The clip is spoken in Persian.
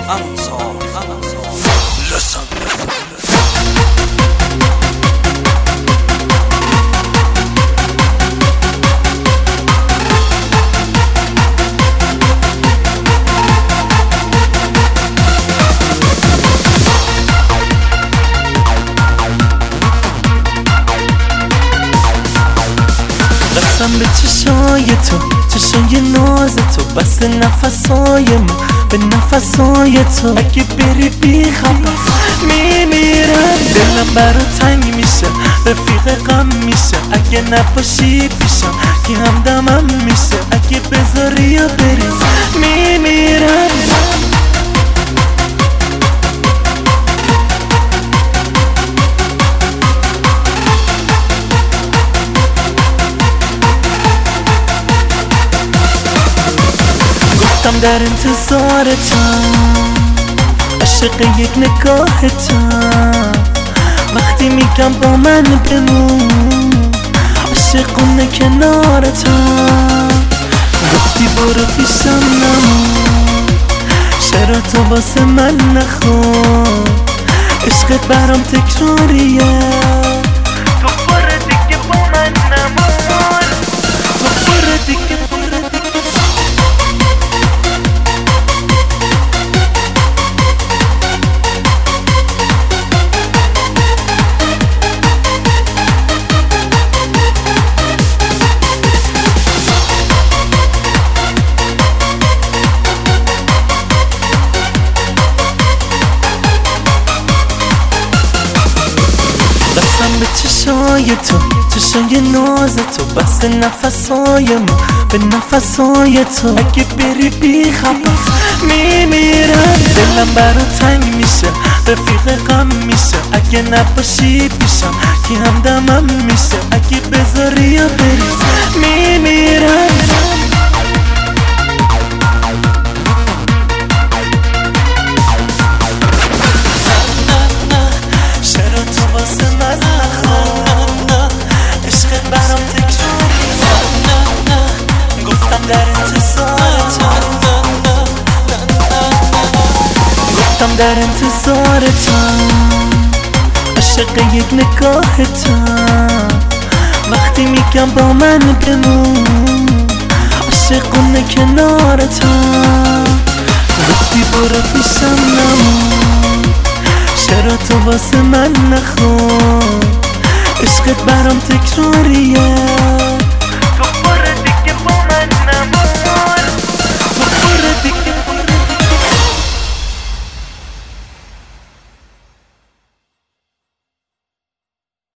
به چشای تو، چشای ناز تو، بس نفسای من به نفسای تو. اگه بری بی خبر میمیرم، دلم برا تنگ میشه، رفیق غم میشه. اگه نباشی پیشم که همدمم میشه، اگه بذاری یا بری میمیرم. در انتظارتم، عاشق یک نگاهتم. وقتی میگم با من بمون، عاشقونه کنارتم. گفتی برو پیشم نمون، چرا تو واسه من نخون؟ عشقت برام تکراریه، تو برو دیگه با من نمون، تو برو دیگه. به چشای تو، چشای ناز تو، بس نفسای من به نفسای تو. اگه بری بی خبر میمیرم، دلم برا تنگ میشه، رفیق غم میشه. اگه نباشی پیشم که همدمم میشه، اگه بذاری یا بری میمیرم. در انتظارتم، عاشق یک نگاهتم. وقتی میگم با من بمون، عاشقونه کنارتم. گفتی برو پیشم نمون، چرا تو واسه من نخون؟ عشقت برام تکراریه،